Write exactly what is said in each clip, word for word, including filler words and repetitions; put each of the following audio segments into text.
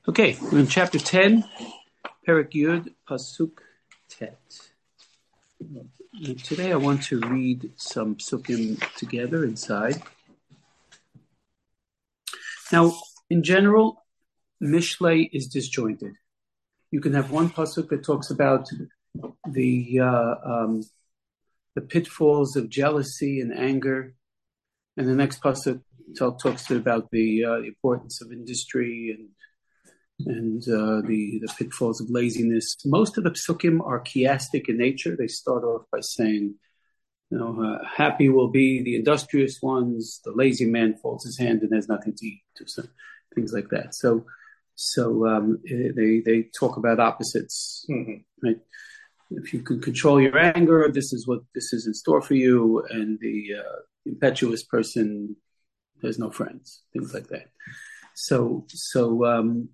Okay, we're in chapter ten, Perek Yud, Pasuk Tet. Today I want to read some psukim together inside. Now, in general, Mishlei is disjointed. You can have one pasuk that talks about the uh, um, the pitfalls of jealousy and anger, and the next pasuk talk, talks about the, uh, the importance of industry and and uh, the, the pitfalls of laziness. Most of the psukim are chiastic in nature. They start off by saying, you know, uh, happy will be the industrious ones, the lazy man folds his hand and has nothing to eat, or so, things like that. So so um, they, they talk about opposites, mm-hmm. right? If you can control your anger, this is what this is in store for you, and the uh, impetuous person has no friends, things like that. So so um,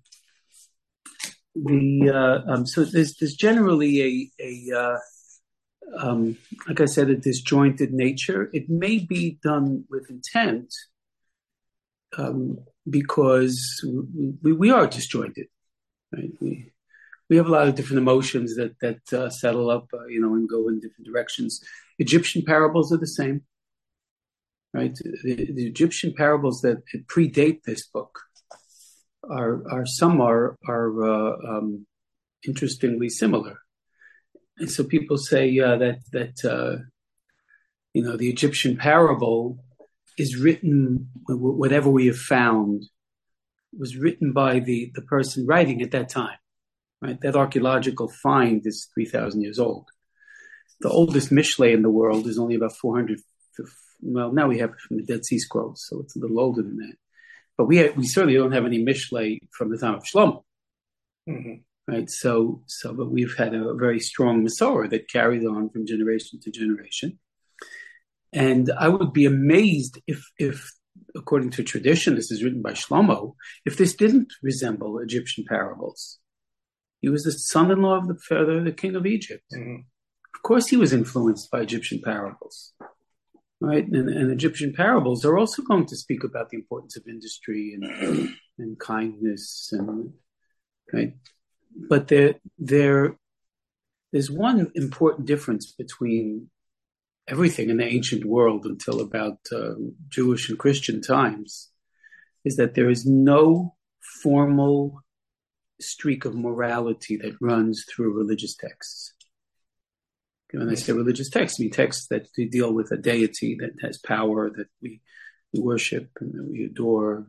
The uh, um, so there's there's generally a a uh, um, like I said, a disjointed nature. It may be done with intent um, because we, we are disjointed, right? We we have a lot of different emotions that that uh, settle up, uh, you know, and go in different directions. Egyptian parables are the same, right? The, the Egyptian parables that predate this book are are some are are uh, um, interestingly similar, and so people say uh, that that uh, you know the Egyptian parable is written, whatever we have found was written by the the person writing at that time, right? That archaeological find is three thousand years old. The oldest Mishlei in the world is only about four hundred. Well, now we have it from the Dead Sea Scrolls, so it's a little older than that. But we have, we certainly don't have any Mishlei from the time of Shlomo, mm-hmm. right? So, so, but we've had a very strong Masorah that carried on from generation to generation. And I would be amazed if, if, according to tradition, this is written by Shlomo, if this didn't resemble Egyptian parables. He was the son-in-law of the, the, the king of Egypt. Mm-hmm. Of course, he was influenced by Egyptian parables. Right, and, and Egyptian parables are also going to speak about the importance of industry and and kindness, and right. But there, there, there's one important difference between everything in the ancient world until about uh, Jewish and Christian times, is that there is no formal streak of morality that runs through religious texts. When I say religious texts, I mean texts that deal with a deity that has power, that we, we worship and that we adore.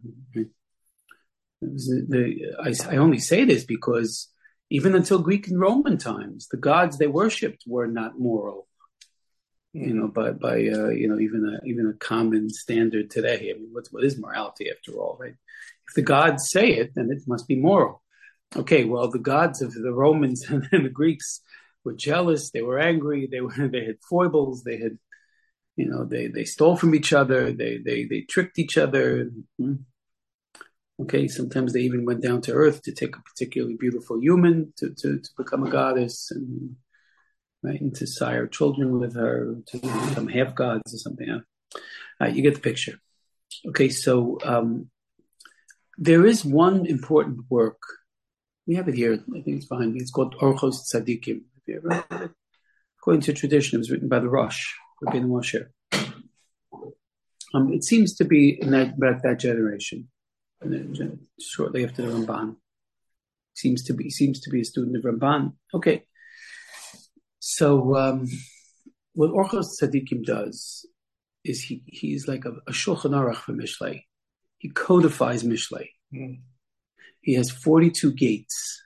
The, I, I only say this because even until Greek and Roman times, the gods they worshipped were not moral. Mm-hmm. You know, by by uh, you know even a even a common standard today. I mean, what's what is morality after all, right? If the gods say it, then it must be moral. Okay, well, the gods of the Romans and the Greeks were jealous, they were angry, they were they had foibles, they had, you know, they, they stole from each other, they they they tricked each other. Okay, sometimes they even went down to earth to take a particularly beautiful human to, to, to become a goddess, and right, and to sire children with her, to become half gods or something. All right, you get the picture. Okay, so um, there is one important work. We have it here. I think it's behind me. It's called Orchos Tzadikim. According to tradition, it was written by the Rosh, Rabbeinu Moshe. Um, it seems to be in that, about that generation, and then shortly after the Ramban. Seems to be seems to be a student of Ramban. Okay, so um, what Orchos Tzadikim does is he he's like a, a Shulchan Aruch for Mishlei. He codifies Mishlei. Mm. He has forty-two gates.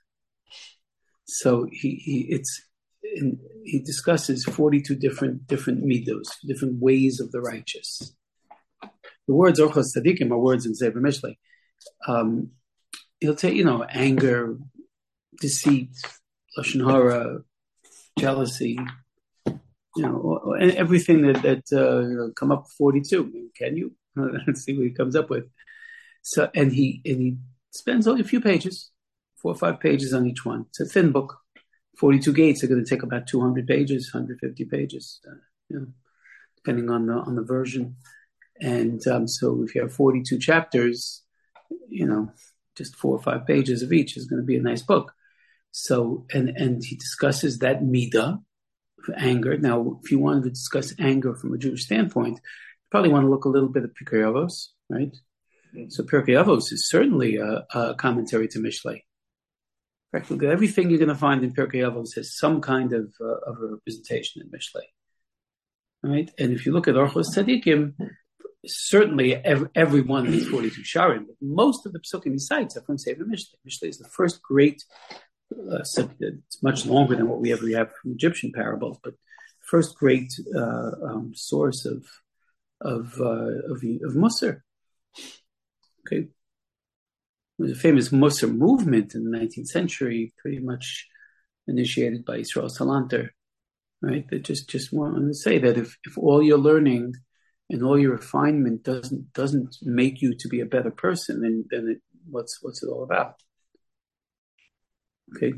So he, he it's in, he discusses forty-two different different midos, different ways of the righteous. The words Orchos Tzadikim are words in Sefer Mishlei. Um, he'll say, you know, anger, deceit, lashon hara, jealousy, you know, and everything that that uh, you know, come up with forty-two. Can you? Let's see what he comes up with. So and he and he spends only a few pages. Four or five pages on each one. It's a thin book. forty-two gates are going to take about two hundred pages, one hundred fifty pages, uh, you know, depending on the on the version. And um, so if you have forty-two chapters, you know, just four or five pages of each is going to be a nice book. So, and, and he discusses that midah of anger. Now, if you wanted to discuss anger from a Jewish standpoint, you probably want to look a little bit at Pirkei Avos, right? Mm-hmm. So Pirkei Avos is certainly a, a commentary to Mishlei. Practically everything you're going to find in Pirkei Avos has some kind of, uh, of a representation in Mishlei. Right? And if you look at Orchos Tzadikim, certainly every, every one of these forty-two Sharim, but most of the Pesukim he cites are from Sefer Mishlei. Mishlei is the first great, uh, it's much longer than what we ever have from Egyptian parables, but first great uh, um, source of of uh, of, of Musar. Okay, there was a famous Musar movement in the nineteenth century, pretty much initiated by Yisrael Salanter. Right, that just just wanted to say that if, if all your learning and all your refinement doesn't doesn't make you to be a better person, then then it, what's what's it all about? Okay,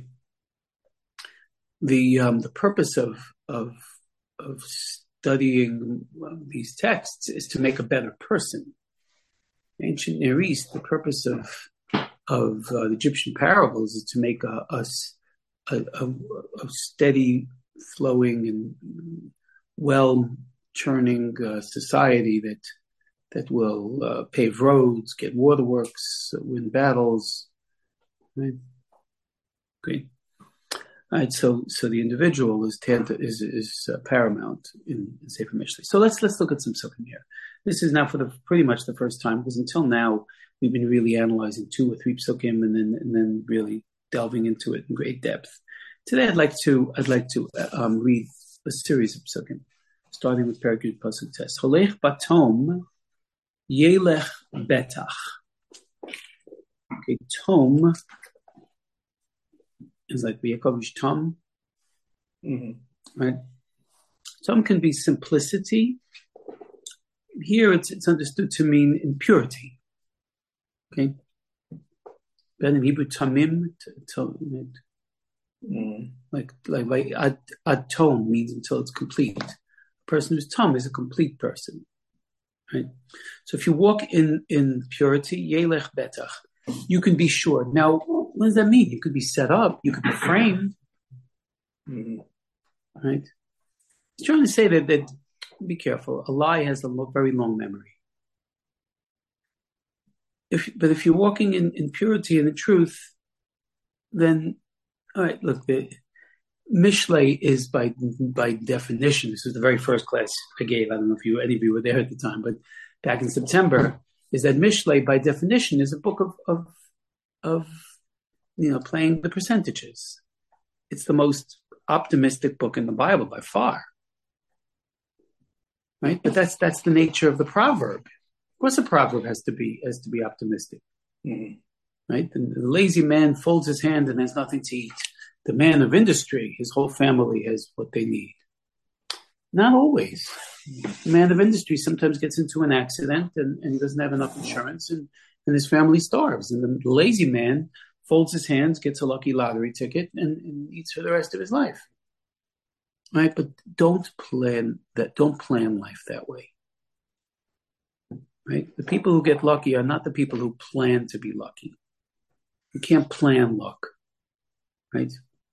the um, the purpose of of of studying these texts is to make a better person. Ancient Near East, the purpose of of uh, the Egyptian parables is to make a a, a, a steady, flowing and well churning uh, society that that will uh, pave roads, get waterworks, uh, win battles. Right? Okay. All right. So so the individual is is is uh, paramount in, in Sefer Mishlei. So let's let's look at some psukim here. This is now for the pretty much the first time, because until now we've been really analyzing two or three psukim and then and then really delving into it in great depth. Today, I'd like to I'd like to um, read a series of psukim, starting with Perek Yud Pasuk Tes. Holech batom yelech betach. Okay, tom is like Yakovish tom, mm-hmm. Right? Tom can be simplicity. Here, it's it's understood to mean impurity. Okay, then in Hebrew, tamim. To, Mm. Like like like ad, ad tom means until it's complete. A person who's tom is a complete person, right? So if you walk in in purity, yelech betach, you can be sure. Now, what does that mean? You could be set up, you could be framed, mm. Right? He's trying to say that that be careful. A lie has a lo- very long memory. If but if you're walking in, in purity and the truth, then all right, look, the Mishlei is by by definition, this was the very first class I gave. I don't know if you any of you were there at the time, but back in September, is that Mishlei by definition is a book of of of you know playing the percentages. It's the most optimistic book in the Bible by far. Right? But that's that's the nature of the proverb. Of course a proverb has to be has to be optimistic. Mm-hmm. Right? The, the lazy man folds his hand and has nothing to eat. The man of industry, his whole family has what they need. Not always. The man of industry sometimes gets into an accident and, and he doesn't have enough insurance and, and his family starves. And the, the lazy man folds his hands, gets a lucky lottery ticket and, and eats for the rest of his life. Right? But don't plan that, don't plan life that way. Right? The people who get lucky are not the people who plan to be lucky. You can't plan luck, right?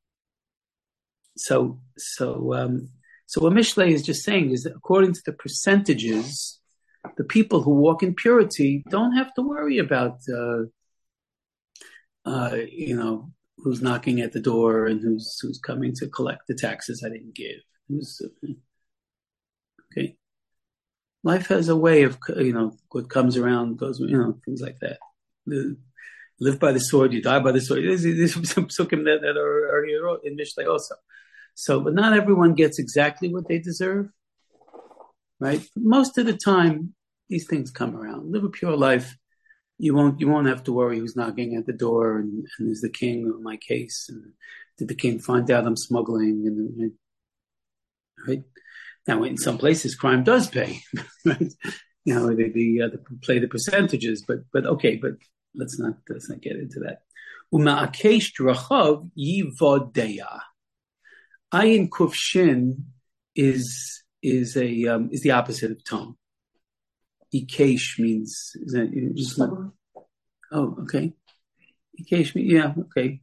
So, so, um, so what Mishlei is just saying is that according to the percentages, the people who walk in purity don't have to worry about, uh, uh, you know, who's knocking at the door and who's who's coming to collect the taxes I didn't give. Who's, okay, life has a way of, you know, what comes around goes, you know, things like that. The, live by the sword, you die by the sword. There's, there's some psukim that, that are, are here in Mishlei also. So, but not everyone gets exactly what they deserve, right? But most of the time, these things come around. Live a pure life. You won't, you won't have to worry who's knocking at the door and, and is the king of my case and did the king find out I'm smuggling and right? Now, in some places, crime does pay, right? You know, they, they, uh, they play the percentages, but but okay, but. Let's not let's not get into that. Uma'akesh drachav yivodeya. Ayin kuf shin is is a um, is the opposite of tom. Ikesh means is that just not, oh okay. Ikesh, yeah, okay.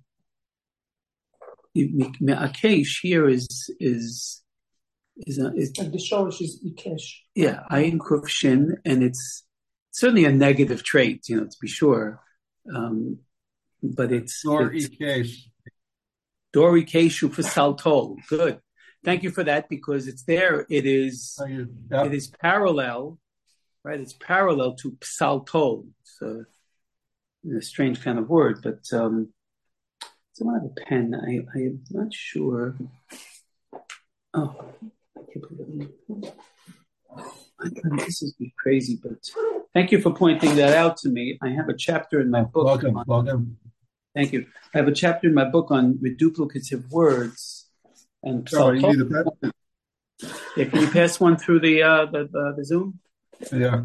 Akesh here is is is a, is And the shorish is ikesh. yeah, ayin kuf shin, and it's certainly a negative trait, you know, to be sure. Um, but it's Dor it's ikesh. Dori Keshu for Saltol. Good. Thank you for that, because it's there. It is Yep. it is parallel, right? It's parallel to Psaltol. So a strange kind of word, but um, someone have a pen. I I am not sure. Oh, I can't believe it. This is crazy, but thank you for pointing that out to me. I have a chapter in my book. Welcome, on, welcome. Thank you. I have a chapter in my book on reduplicative words and Oh, you Psaltol. need a pen? Yeah, can you pass one through the uh, the, the, the Zoom? Yeah.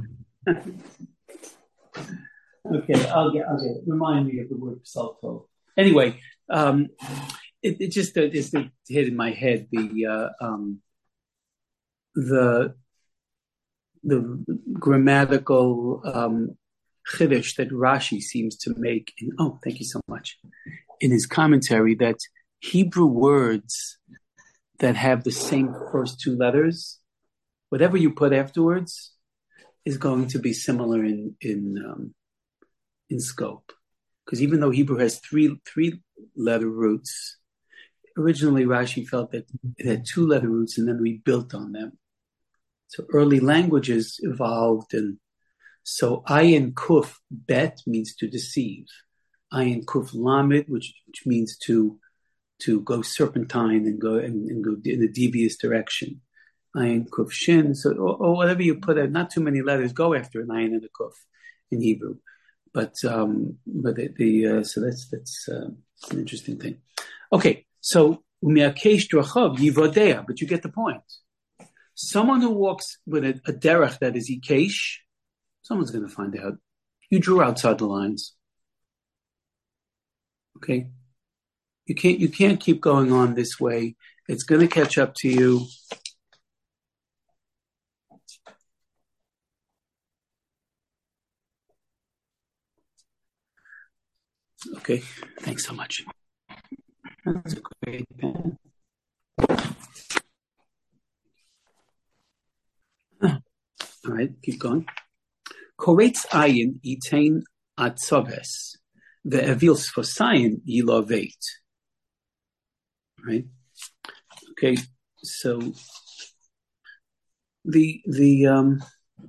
Okay, I'll get, I'll get it. Remind me of the word Psalto. Anyway, um, it, it just uh, just hit in my head the uh, um, the the grammatical um, chiddush that Rashi seems to make. In, oh, thank you so much. In his commentary, that Hebrew words that have the same first two letters, whatever you put afterwards, is going to be similar in in um, in scope. Because even though Hebrew has three three letter roots, originally Rashi felt that it had two letter roots, and then we built on them. So early languages evolved, and so ayin kuf bet means to deceive. Ayin kuf lamed, which which means to to go serpentine and go and, and go in a devious direction. Ayin kuf shin, so or, or whatever you put it, not too many letters go after an ayin and a kuf in Hebrew. But um, but the, the uh, so that's that's uh, an interesting thing. Okay, so umiakesh drachav yivodea, but you get the point. Someone who walks with a, a derech that is ikesh, someone's going to find out. You drew outside the lines. Okay, you can't you can't keep going on this way. It's going to catch up to you. Okay, thanks so much. That's a great pen. All right, keep going. Koretz ayin itain atzoves, the evil sfosayin yiloveit. Right. Okay. So the the um.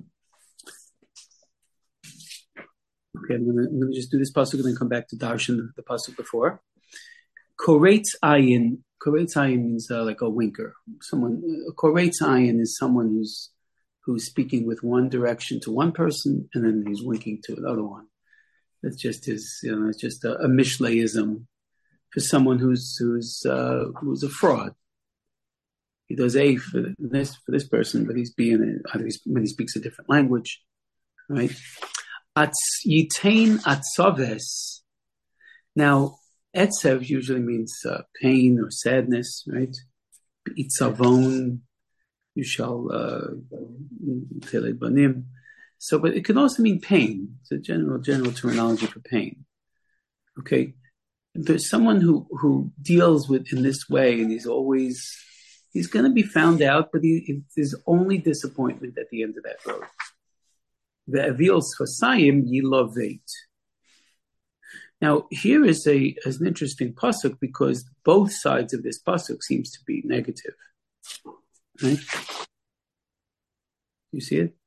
Okay, I'm gonna I'm gonna just do this pasuk and then come back to darshan the, the pasuk before. Koretz ayin. Koretz ayin means uh, like a winker. Someone. Uh, Koretz ayin is someone who's who's speaking with one direction to one person, and then he's winking to another one. That's just his, you know, it's just a, a Mishlaism for someone who's who's uh, who's a fraud. He does A for this for this person, but he's being either he's, when he speaks a different language, right? Atz yitain atzoves. Now, etzev usually means uh, pain or sadness, right? Itzavon. You shall uh, banim. So, but it can also mean pain. It's a general general terminology for pain. Okay, there's someone who who deals with in this way, and he's always he's going to be found out, but he, there's only disappointment at the end of that road. The avil sfasayim yiloveit. Now, here is a is an interesting pasuk because both sides of this pasuk seems to be negative. Right? You see it?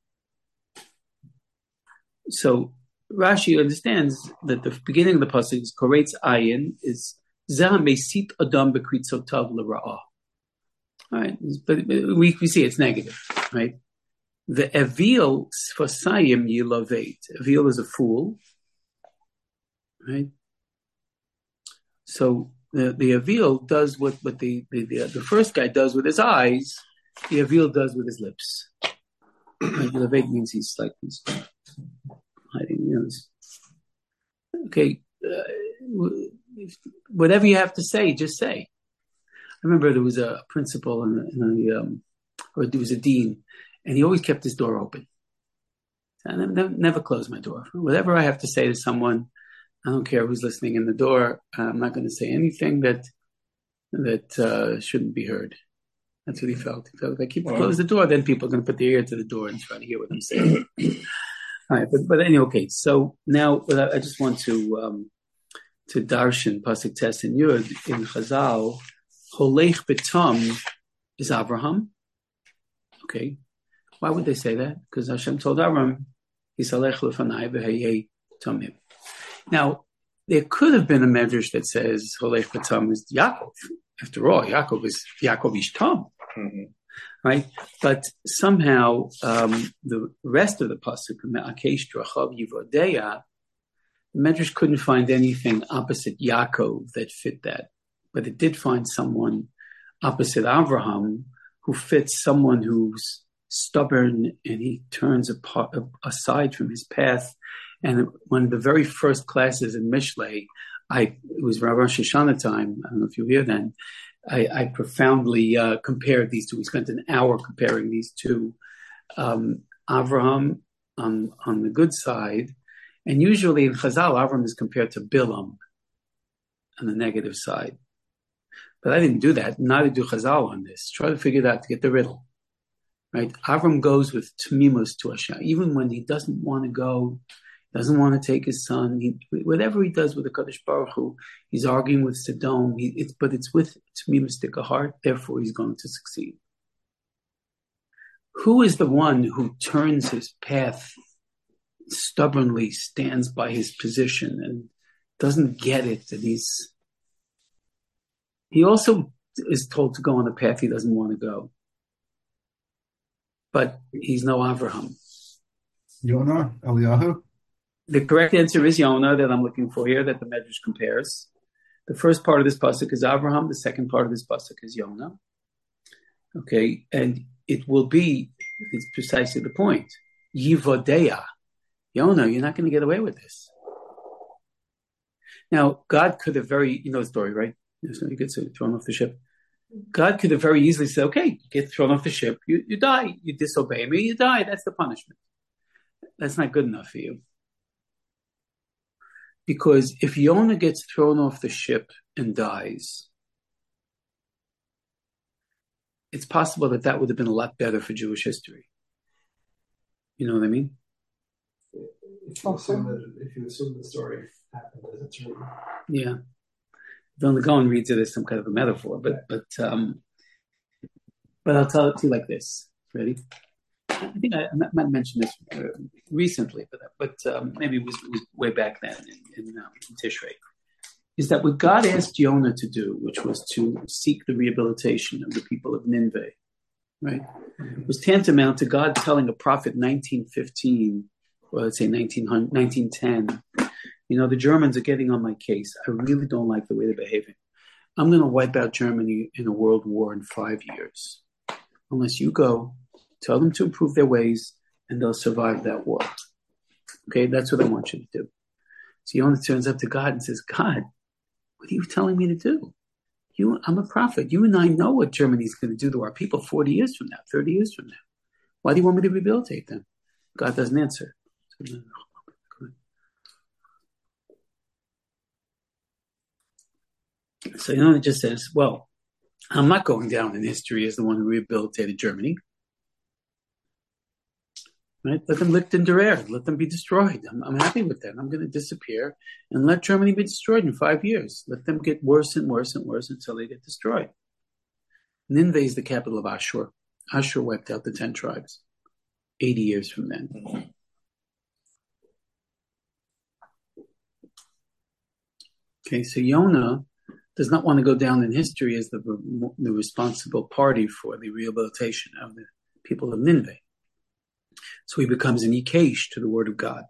So Rashi understands that the beginning of the pasuk is koretz ayin is zeh mesit adam bekritzotav l'ra'ah. All right, but we we see it's negative, right? The evil sfasayim yiloveit. Evil is a fool, right? So the the avil does what what the the, the the first guy does with his eyes. The avil does with his lips. Right? Yiloveit means he's like he's hiding. You know, he's, okay, uh, whatever you have to say, just say. I remember there was a principal in a, in a um, or there was a dean, and he always kept his door open. I never, never closed my door. Whatever I have to say to someone, I don't care who's listening in the door. I'm not going to say anything that that uh, shouldn't be heard. That's what he felt. He felt if I keep wow. close the door, then people are going to put their ear to the door and try to hear what I'm saying. All right, but but anyway, okay. So now I just want to um, to darshan pasuk tes and yud in Chazal. Holech betam is Avraham. Okay, why would they say that? Because Hashem told Avraham, "Yisalech lefanai v'hayei tamim." Now there could have been a medrash that says Holech betam is Yaakov. After all, Yaakov is Yaakov ish tam. Mm-hmm. Right, but somehow um, the rest of the pasuk, Me'akesh Drachav Yivodeya, the Medrash couldn't find anything opposite Yaakov that fit that, but it did find someone opposite Avraham who fits someone who's stubborn and he turns apart, aside from his path. And one of the very first classes in Mishlei, I it was Rosh Hashanah time. I don't know if you were here then. I, I profoundly uh, compared these two. We spent an hour comparing these two. Um, Avraham on on the good side, and usually in Chazal, Avraham is compared to Bilam on the negative side. But I didn't do that. Neither do Chazal on this. Try to figure it out to get the riddle. Right? Avram goes with Tmimus to Hashem, even when he doesn't want to go. Doesn't want to take his son. He, whatever he does with the Kadosh Baruch Hu, he's arguing with Sodom. He, it's, but it's with Tmimus Dika heart. Therefore, he's going to succeed. Who is the one who turns his path stubbornly, stands by his position, and doesn't get it that he's? He also is told to go on a path he doesn't want to go, but he's no Avraham. Yonah, Eliyahu. The correct answer is Yonah that I'm looking for here, that the Medrash compares. The first part of this pasuk is Avraham. The second part of this pasuk is Yonah. Okay, and it will be, it's precisely the point. Yivodeya. Yonah, you're not going to get away with this. Now, God could have very, you know the story, right? You get thrown off the ship. God could have very easily said, okay, you get thrown off the ship, you, you die. You disobey me, you die. That's the punishment. That's not good enough for you. Because if Yonah gets thrown off the ship and dies, it's possible that that would have been a lot better for Jewish history. You know what I mean? If you assume that, if you assume the story happened as it's written. Yeah. Vilna Gaon reads it as some kind of a metaphor, but but um, but I'll tell it to you like this. Ready? I think I, I might have mentioned this uh, recently, but but um, maybe it was, it was way back then in, in, um, in Tishrei. Is that what God asked Yonah to do, which was to seek the rehabilitation of the people of Nineveh, right? Mm-hmm. It was tantamount to God telling a prophet nineteen fifteen, or let's say nineteen ten, you know, the Germans are getting on my case. I really don't like the way they're behaving. I'm going to wipe out Germany in a world war in five years. Unless you go, tell them to improve their ways, and they'll survive that war. Okay, that's what I want you to do. So Yonah turns up to God and says, God, what are you telling me to do? You, I'm a prophet. You and I know what Germany's going to do to our people forty years from now, thirty years from now. Why do you want me to rehabilitate them? God doesn't answer. So, So Yonah just says, well, I'm not going down in history as the one who rehabilitated Germany. Right? Let them licht and derer. Let them be destroyed. I'm, I'm happy with that. I'm going to disappear and let Germany be destroyed in five years. Let them get worse and worse and worse until they get destroyed. Nineveh is the capital of Ashur. Ashur wiped out the ten tribes eighty years from then. Okay, so Yonah does not want to go down in history as the, the responsible party for the rehabilitation of the people of Nineveh. So he becomes an ikesh to the word of God.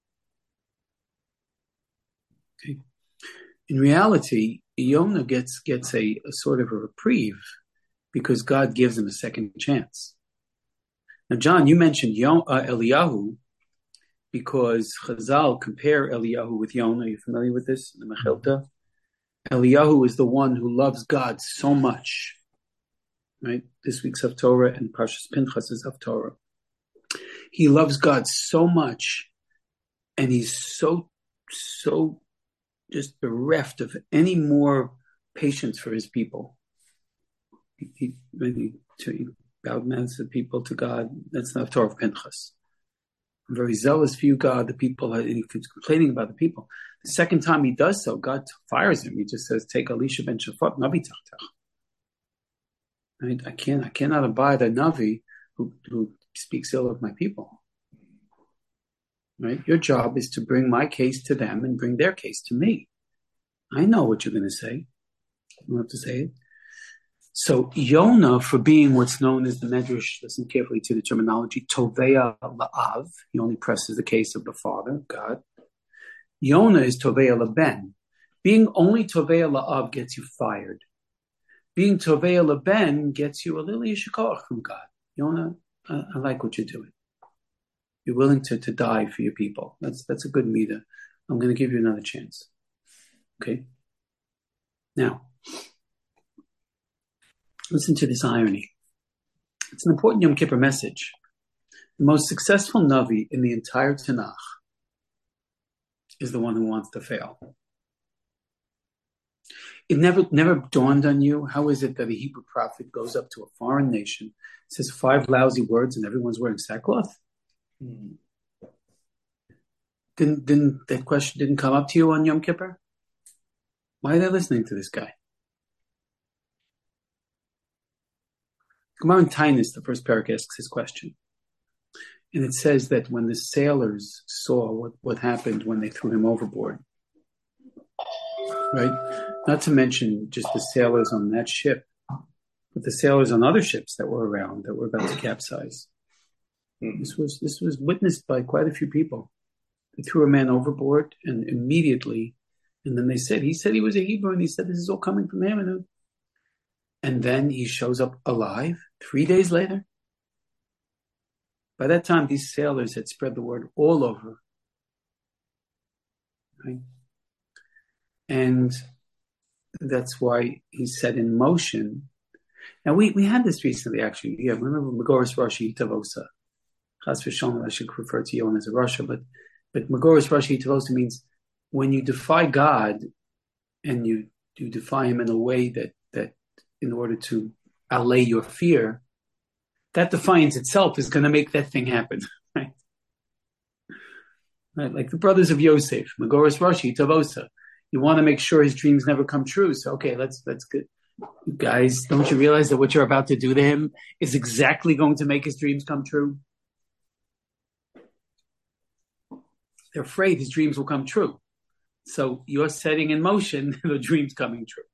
Okay. In reality, Yonah gets gets a, a sort of a reprieve because God gives him a second chance. Now, John, you mentioned Yon, uh, Eliyahu because Chazal compare Eliyahu with Yonah. Are you familiar with this? The Mechilta? Eliyahu is the one who loves God so much. Right? This week's Haftorah and Parshas Pinchas is Haftorah. He loves God so much, and he's so, so just bereft of any more patience for his people. He, he, he, he bowed down to the people, to God. That's not Torah of Pinchas. I'm very zealous for you, God. The people, and he keeps complaining about the people. The second time he does so, God fires him. He just says, "Take Elisha ben Shaphat, Navi tachtach." Right? I can't, I cannot abide a Navi who, who speaks ill of my people. Right? Your job is to bring my case to them and bring their case to me. I know what you're going to say. You don't have to say it. So Yonah, for being what's known as the Medrash, listen carefully to the terminology, Toveya La'av, he only presses the case of the father, God. Yonah is Toveya La'ben. Being only Toveya La'av gets you fired. Being Toveya La'ben gets you a little yishikoach from God. Yonah, I, I like what you're doing. You're willing to, to die for your people. That's that's a good midah. I'm going to give you another chance. Okay? Now, listen to this irony. It's an important Yom Kippur message. The most successful Navi in the entire Tanakh is the one who wants to fail. It never never dawned on you, how is it that a Hebrew prophet goes up to a foreign nation, says five lousy words, and everyone's wearing sackcloth? Hmm. Didn't, didn't that question didn't come up to you on Yom Kippur? Why are they listening to this guy? Gemara in Tainus, the first parak, asks his question. And it says that when the sailors saw what, what happened when they threw him overboard, right? Not to mention just the sailors on that ship, but the sailors on other ships that were around that were about to capsize. Mm. This was this was witnessed by quite a few people. They threw a man overboard, and immediately, and then they said, he said he was a Hebrew, and he said this is all coming from him. And, and then he shows up alive three days later. By that time, these sailors had spread the word all over. Right? And that's why he set in motion. Now, we, we had this recently, actually. Yeah, remember Megoras Rashi Tavosa. Chas v'shalom, I should refer to Yonah as a Rasha, but, but Megoras Rashi Tavosa means when you defy God and you, you defy him in a way that, that in order to allay your fear, that defiance itself is going to make that thing happen, right? Right? Like the brothers of Yosef, Megoras Rashi Tavosa. You want to make sure his dreams never come true. So, okay, let's, let's get, guys, don't you realize that what you're about to do to him is exactly going to make his dreams come true? They're afraid his dreams will come true. So you're setting in motion the dreams coming true.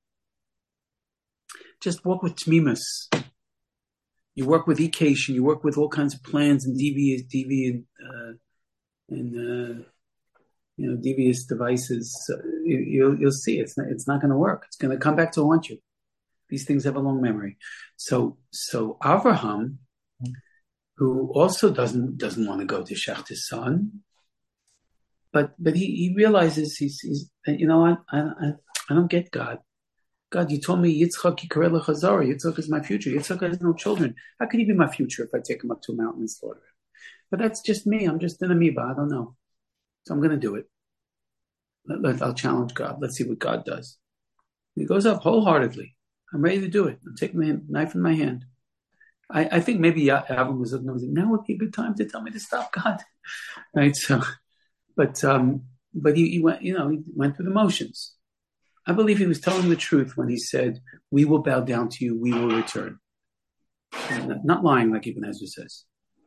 Just work with Tmimus. You work with Ikesh, and you work with all kinds of plans and devious, deviant, uh, and, uh, you know, devious devices. So you, you'll, you'll see it's not, it's not going to work. It's going to come back to haunt you. These things have a long memory. So, so Avraham, who also doesn't, doesn't want to go to Shech his son, but, but he, he realizes he's, he's, you know what? I, I, I don't get God. God, you told me Yitzchak Yikareh Chazara. Yitzchak is my future. Yitzchak has no children. How could he be my future if I take him up to a mountain and slaughter him? But that's just me. I'm just an amoeba. I don't know. So I'm going to do it. Let, let, I'll challenge God. Let's see what God does. He goes up wholeheartedly. I'm ready to do it. I'm taking the knife in my hand. I, I think maybe Avram was looking, now would be a good time to tell me to stop, God. Right? So, but um, but he, he went, you know, he went through the motions. I believe he was telling the truth when he said, "We will bow down to you. We will return." Not, not lying, like Ibn Ezra says.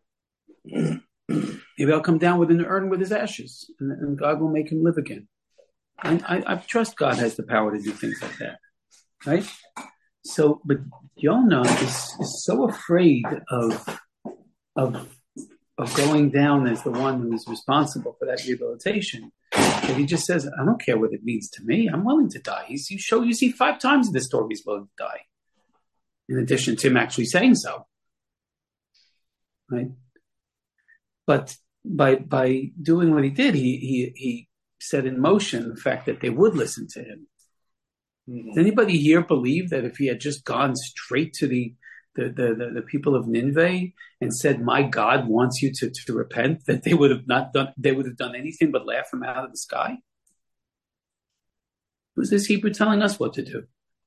Maybe I'll come down with an urn with his ashes, and, and God will make him live again. And I, I trust God has the power to do things like that, right? So, but Yonah is, is so afraid of of of going down as the one who is responsible for that rehabilitation that he just says, "I don't care what it means to me. I'm willing to die." He's, you show you see five times in this story he's willing to die. In addition to him actually saying so, right? But by by doing what he did, he he he set in motion the fact that they would listen to him. Mm-hmm. Does anybody here believe that if he had just gone straight to the the, the, the, the people of Nineveh and said, "My God wants you to, to repent," that they would have not done they would have done anything but laugh him out of the sky? Who's this Hebrew telling us what to do?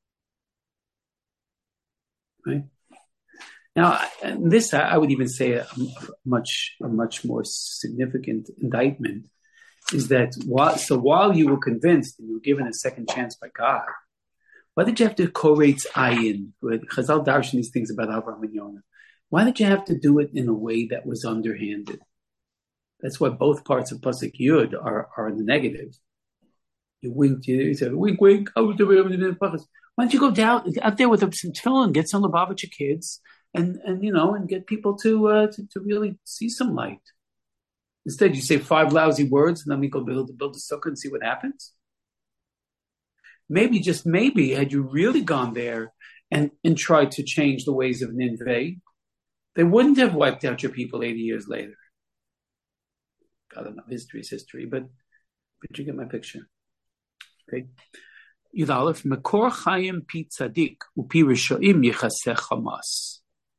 Right? Now, this I would even say a much a much more significant indictment is that while so while you were convinced and you were given a second chance by God, why did you have to koreit ayin? Chazal darshan these things about Avraham and Yonah. Why did you have to do it in a way that was underhanded? That's why both parts of Pasuk Yud are, are in the negative. You winked, you said, wink, wink. Why don't you go down out there with some tefillin, get some Lubavitcher kids, and, and you know, and get people to, uh, to to really see some light. Instead, you say five lousy words, and then we go build, build a sukkah and see what happens. Maybe, just maybe, had you really gone there and, and tried to change the ways of Nineveh, they wouldn't have wiped out your people eighty years later. I don't know, history is history, but but you get my picture. Okay. Yud Aleph, Mekor Chaim Pi Tzadik Upi Rishoim Yechasech Hamas.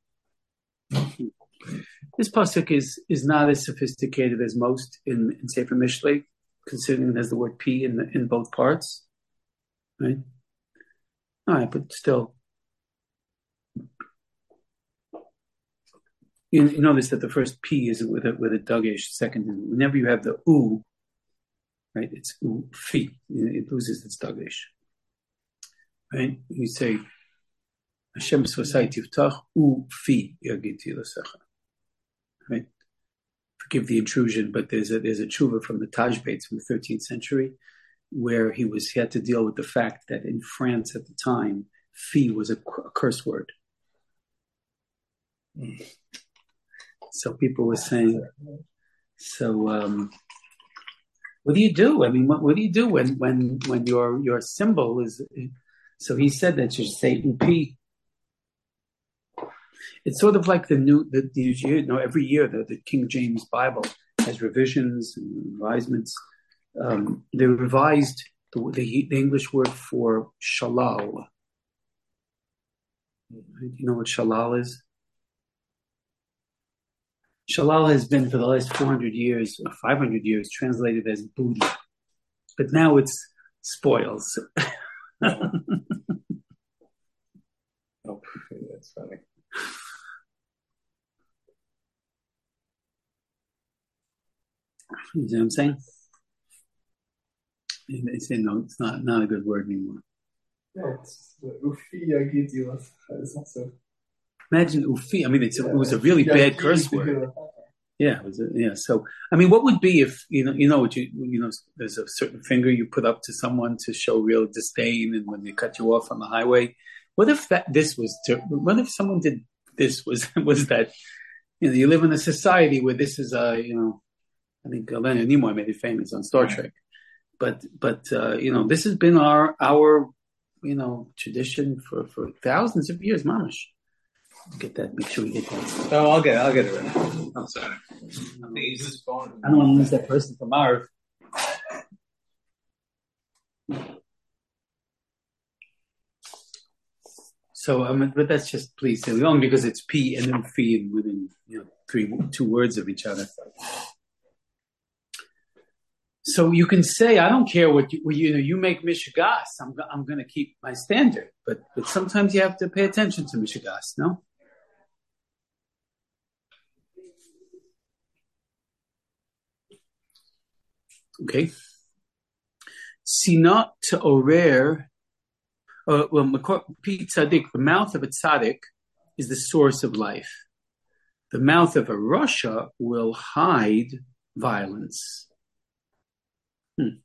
This pasuk is is not as sophisticated as most in, in Sefer Mishlei, considering it has the word P in the, in both parts. Right? All right, but still. You, you notice that the first P is with a with a dagesh, second, whenever you have the U, right, it's U, fi. It loses its dagesh. Right? You say, Hashem Svasai Tiftach U fi Yagiti Lasecha. Right? Forgive the intrusion, but there's a there's a tshuva from the Taj Bates from the thirteenth century where he was he had to deal with the fact that in France at the time, fi was a, a curse word. So people were saying, so um, what do you do? I mean, what, what do you do when when when your your symbol is? So he said that you should say U P. It's sort of like the new, the, the you know, every year the, the King James Bible has revisions and revisements. Um, they revised the, the, the English word for shalal. Do you know what shalal is? Shalal has been for the last four hundred years, or five hundred years, translated as booty. But now it's spoils. Oh, that's funny. You know what I'm saying? They say no, it's not not a good word anymore. Yeah, it's Ufi Yagiti. It's also. Imagine ufi. I mean, it's a, it was a really bad curse word. Yeah, it was a, yeah. So, I mean, what would be if you know, you know, what you you know, there's a certain finger you put up to someone to show real disdain, and when they cut you off on the highway, what if that this was? What if someone did this? Was was that? You know, you live in a society where this is a you know, I think Leonard Nimoy made it famous on Star Trek, but but uh, you know, this has been our our you know tradition for for thousands of years, mamash. Get that. Make sure we get that. Oh, I'll get it. I'll get it right now. I'm sorry. I'm gonna use his phone. I don't want to lose that person from Marv. So, um, but that's just please say only because it's P and then Phi within you know three two words of each other. So you can say, I don't care what you well, you know. You make mishigas. I'm I'm going to keep my standard, but but sometimes you have to pay attention to mishigas. No. Okay. Sinat to orer, uh, well, Pi Tzadik, the mouth of a tzaddik is the source of life. The mouth of a rasha will hide violence. Hmm.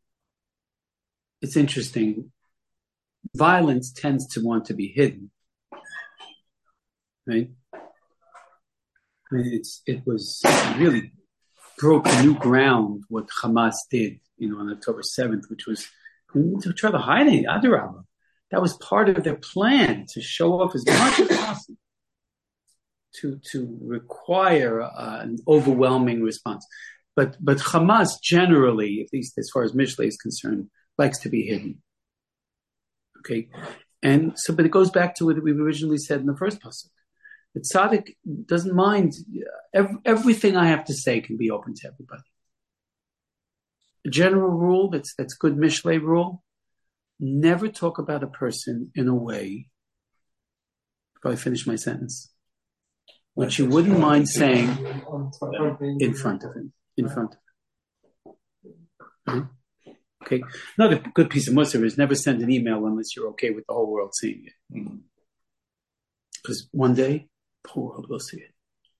It's interesting. Violence tends to want to be hidden, right? I mean, it's it was really broke new ground what Hamas did, you know, on October seventh, which was to try to hide it. Adarabah. That was part of their plan to show off as much as possible, to to require uh, an overwhelming response. But but Hamas generally, at least as far as Mishlei is concerned, likes to be hidden. Okay, and so but it goes back to what we originally said in the first pasuk. The tzaddik doesn't mind. Every, everything I have to say can be open to everybody. A general rule that's that's good Mishlei rule. never talk about a person in a way, if I finish my sentence, which you wouldn't mind saying in front of him. In front of him. Mm-hmm. Okay. Another good piece of mussar is never send an email unless you're okay with the whole world seeing it. Because mm-hmm. one day, the whole world will see it.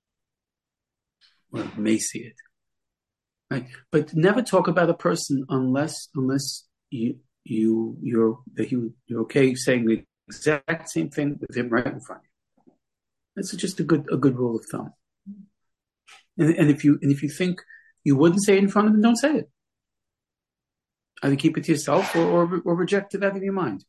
Or may see it. Right? But never talk about a person unless unless you you you're that you you're okay saying the exact same thing with him right in front of you. That's just a good a good rule of thumb. And, and if you and if you think you wouldn't say it in front of him, don't say it. Either keep it to yourself or or, or reject it out of your mind.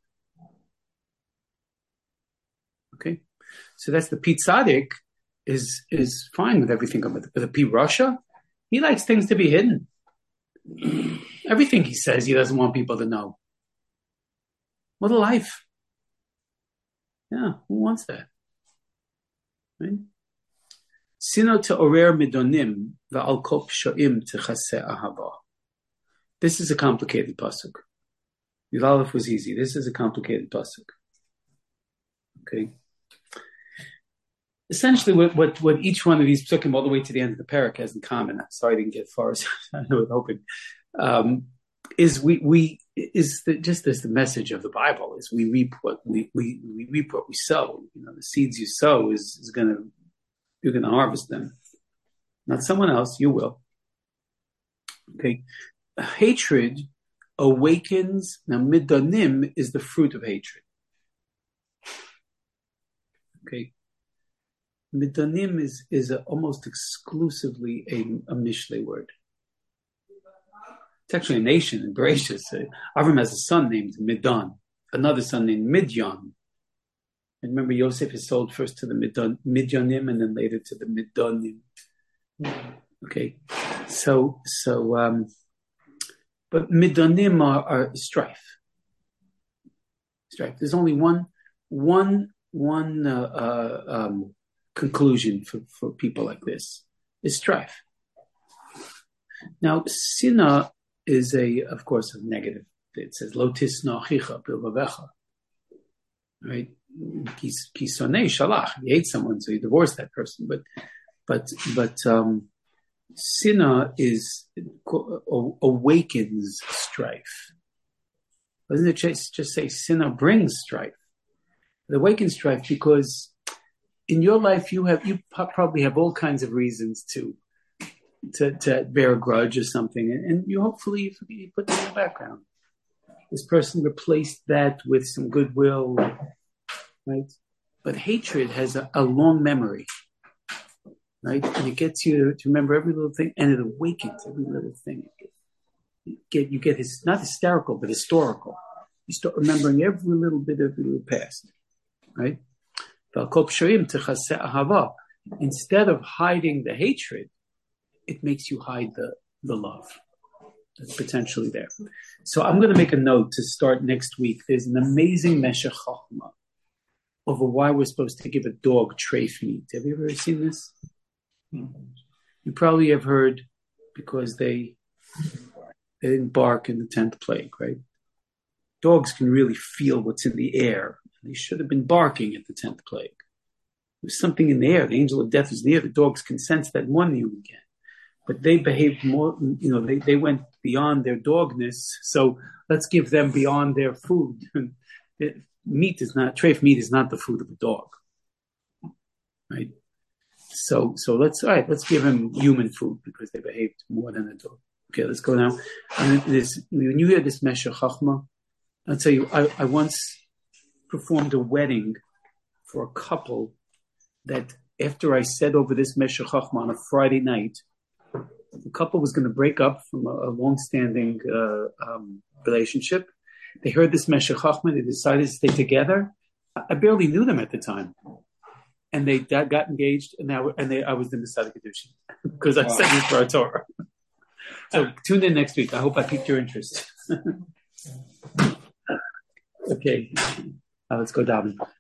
Okay, so that's the Pete Tzaddik is is fine with everything. But the P. Russia, he likes things to be hidden. Everything he says, he doesn't want people to know. What a life! Yeah, who wants that? Right? Sino te'orer midonim va'al kol pshoim techaseh ahava. This is a complicated pasuk. The Aleph was easy. This is a complicated pasuk. Okay. Essentially, what, what, what each one of these psukim all the way to the end of the parak has in common, I'm sorry I didn't get far as I was hoping, um, is we we is the, just as the message of the Bible is we reap what we we, we reap what we sow. You know, the seeds you sow is, is gonna you're gonna harvest them. Not someone else, you will. Okay, hatred awakens. Now, midanim is the fruit of hatred. Okay. Midanim is, is a, almost exclusively a, a Mishle word. It's actually a nation in Bereshit. Uh, Avram has a son named Midan, another son named Midyan. And remember, Yosef is sold first to the Midan, Midyanim and then later to the Midanim. Okay, so so um, but Midanim are, are strife. Strife. There's only one one one. Uh, uh, um, conclusion for, for people like this is strife. Now, sina is a, of course, a negative. It says lo tisna achicha bilvavecha. Right? Ki sonei shalach. You hate someone, so you divorce that person. But, but, but um, sina is awakens strife. Doesn't it just, just say sina brings strife? It awakens strife because in your life, you have you probably have all kinds of reasons to to, to bear a grudge or something, and, and you hopefully you put that in the background. This person replaced that with some goodwill, right? But hatred has a, a long memory, right? And it gets you to remember every little thing, and it awakens every little thing. You get you get his not hysterical, but historical. You start remembering every little bit of your past, right? Instead of hiding the hatred, it makes you hide the, the love that's potentially there. So I'm going to make a note to start next week. There's an amazing Meshech Chochmah over why we're supposed to give a dog treif meat. Have you ever seen this? You probably have heard because they, they didn't bark in the tenth plague, right? Dogs can really feel what's in the air. They should have been barking at the tenth plague. There's something in the air. The angel of death is near. The dogs can sense that more than human can. But they behaved more, you know, they, they went beyond their dogness. So let's give them beyond their food. Meat is not, treif meat is not the food of a dog. Right? So, so let's, all right, let's give them human food because they behaved more than a dog. Okay, let's go now. And this, when you hear this Meshech Chochmah, I'll tell you, I, I once performed a wedding for a couple that after I said over this Meshech Chochmah on a Friday night, the couple was going to break up from a, a long-standing uh, um, relationship. They heard this Meshech Chochmah, they decided to stay together. I barely knew them at the time. And they got engaged, and now and they I was in the Sadiq Kedushin because I wow. said this for our Torah. So tune in next week. I hope I piqued your interest. Okay, uh, let's go down.